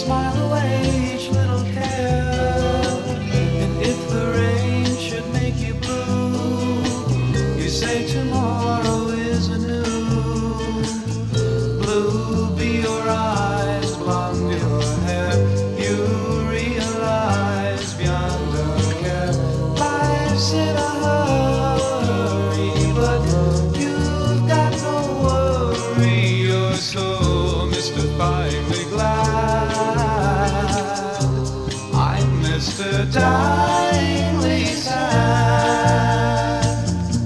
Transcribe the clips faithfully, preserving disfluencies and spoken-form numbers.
smile away each little care. And if the rain should make you blue, you say tomorrow is anew. Blue be your eyes, blonde your hair. You realize beyond a care, life's in a hurry, but you've got no worry. You're so mystifyingly glad. I'm Mister Dyingly sad.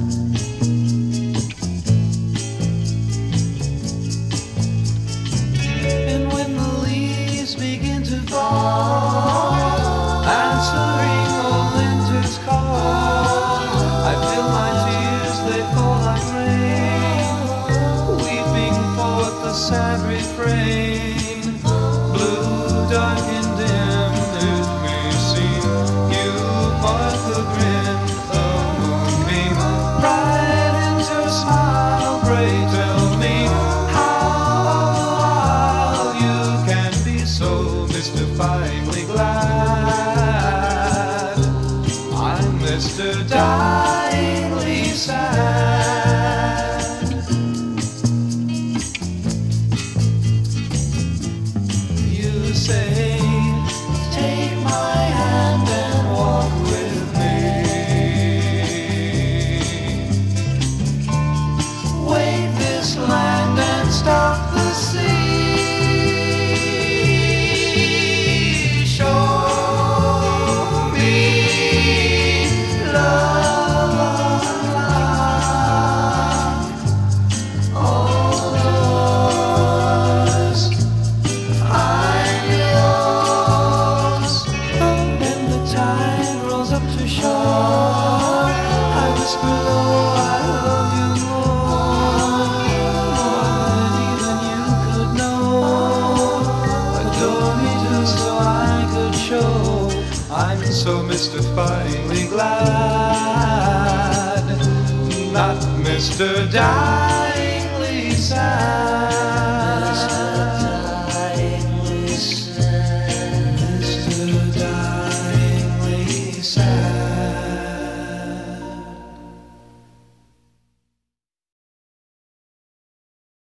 And when the leaves begin to fall, answering old winter's call, I feel my tears, they fall like rain, weeping forth the sad refrain. Blue, dark and dim, it may seem, you mark the grin, the moonbeam, bright into a smile. Pray tell me how all the while you can be so mystifyingly glad. I'm Mister Dyingly sad. You say, take my hand and walk with me. Wave this land and stop the sea. Show me love unlock all doors. I'm yours. When the tide rolls up to shore, I whisper low, I love you more, more than even you could know. Adore me just so I could show I'm so mystifyingly glad, not Mister Dyingly sad.